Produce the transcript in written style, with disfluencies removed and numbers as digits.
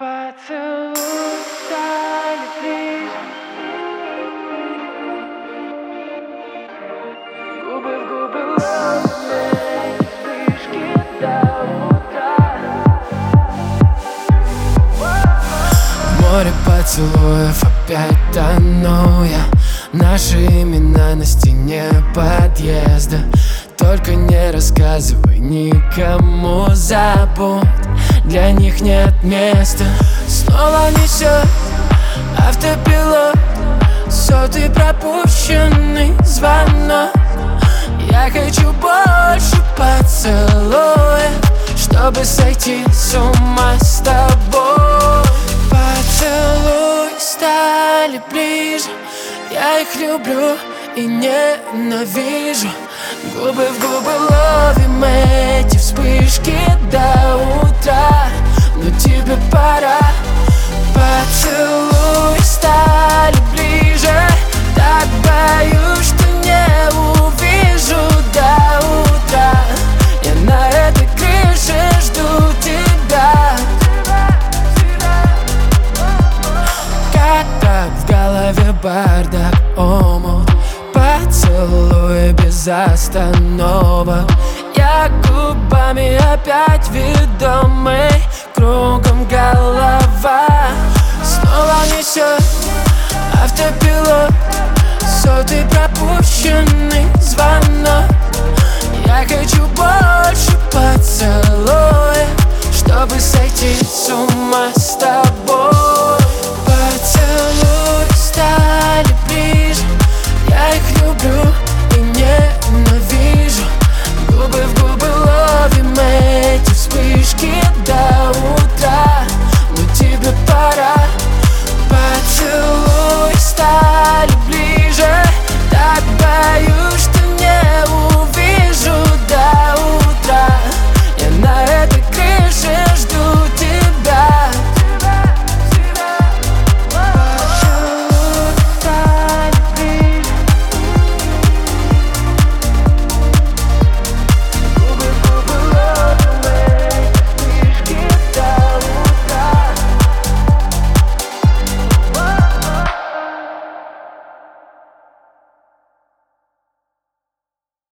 Поцелуй стали ближе, губы в губы ловим вспышки до утра. В море поцелуев опять тону я. Наши имена на стене подъезда. Только не рассказывай никому, забудь, для них нет места. Снова несет автопилот, сотый пропущенный звонок. Я хочу больше поцелуев, чтобы сойти с ума с тобой. Поцелуи стали ближе, я их люблю и ненавижу. Губы в губы ловим эти вспышки до утра. Но тебе пора. Поцелуи стали ближе, так боюсь, что не увижу до утра. Я на этой крыше жду тебя. Как в голове бардак, омут, поцелуй без остановок. Я губами опять ведомый, кругом голова. Снова несет автопилот, сотый пропущенный звонок. Я хочу больше поцелуев, чтобы сойти с ума с тобой.